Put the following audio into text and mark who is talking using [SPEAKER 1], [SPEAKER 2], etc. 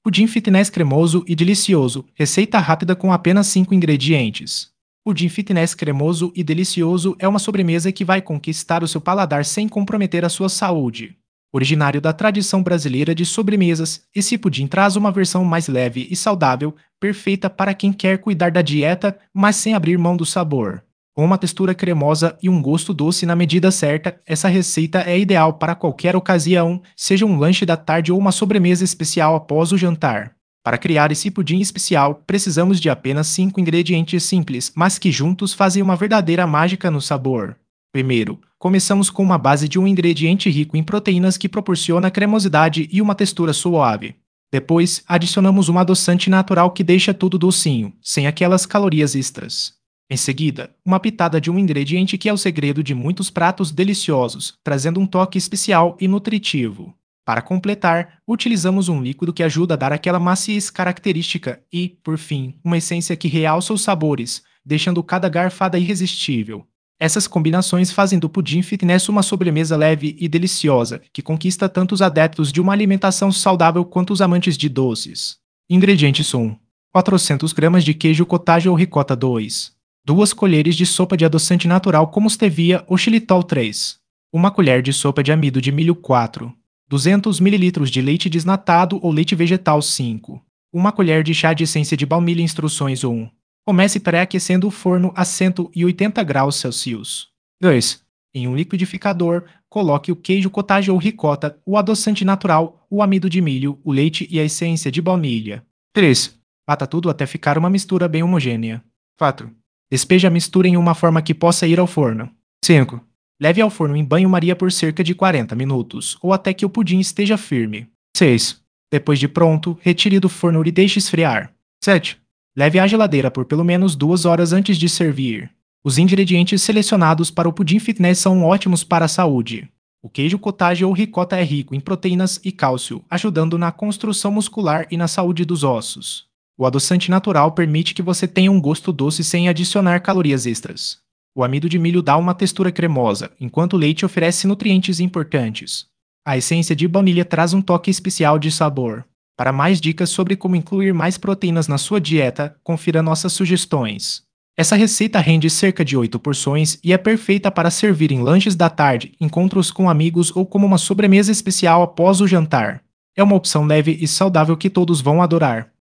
[SPEAKER 1] Pudim fitness cremoso e delicioso. Receita rápida com apenas 5 ingredientes. Pudim fitness cremoso e delicioso é uma sobremesa que vai conquistar o seu paladar sem comprometer a sua saúde. Originário da tradição brasileira de sobremesas, esse pudim traz uma versão mais leve e saudável, perfeita para quem quer cuidar da dieta, mas sem abrir mão do sabor. Com uma textura cremosa e um gosto doce na medida certa, essa receita é ideal para qualquer ocasião, seja um lanche da tarde ou uma sobremesa especial após o jantar. Para criar esse pudim especial, precisamos de apenas 5 ingredientes simples, mas que juntos fazem uma verdadeira mágica no sabor. Primeiro, começamos com uma base de um ingrediente rico em proteínas que proporciona cremosidade e uma textura suave. Depois, adicionamos um adoçante natural que deixa tudo docinho, sem aquelas calorias extras. Em seguida, uma pitada de um ingrediente que é o segredo de muitos pratos deliciosos, trazendo um toque especial e nutritivo. Para completar, utilizamos um líquido que ajuda a dar aquela maciez característica e, por fim, uma essência que realça os sabores, deixando cada garfada irresistível. Essas combinações fazem do pudim fitness uma sobremesa leve e deliciosa, que conquista tanto os adeptos de uma alimentação saudável quanto os amantes de doces. Ingredientes são 400 gramas de queijo cottage ou ricota 2, 2 colheres de sopa de adoçante natural como stevia ou xilitol 3, uma colher de sopa de amido de milho 4, 200 ml de leite desnatado ou leite vegetal 5, uma colher de chá de essência de baunilha instruções 1. Comece pré-aquecendo o forno a 180 graus Celsius. 2. Em um liquidificador, coloque o queijo cottage ou ricota, o adoçante natural, o amido de milho, o leite e a essência de baunilha. 3. Bata tudo até ficar uma mistura bem homogênea. 4. Despeje a mistura em uma forma que possa ir ao forno. 5. Leve ao forno em banho-maria por cerca de 40 minutos, ou até que o pudim esteja firme. 6. Depois de pronto, retire do forno e deixe esfriar. 7. Leve à geladeira por pelo menos 2 horas antes de servir. Os ingredientes selecionados para o pudim fitness são ótimos para a saúde. O queijo cottage ou ricota é rico em proteínas e cálcio, ajudando na construção muscular e na saúde dos ossos. O adoçante natural permite que você tenha um gosto doce sem adicionar calorias extras. O amido de milho dá uma textura cremosa, enquanto o leite oferece nutrientes importantes. A essência de baunilha traz um toque especial de sabor. Para mais dicas sobre como incluir mais proteínas na sua dieta, confira nossas sugestões. Essa receita rende cerca de 8 porções e é perfeita para servir em lanches da tarde, encontros com amigos ou como uma sobremesa especial após o jantar. É uma opção leve e saudável que todos vão adorar.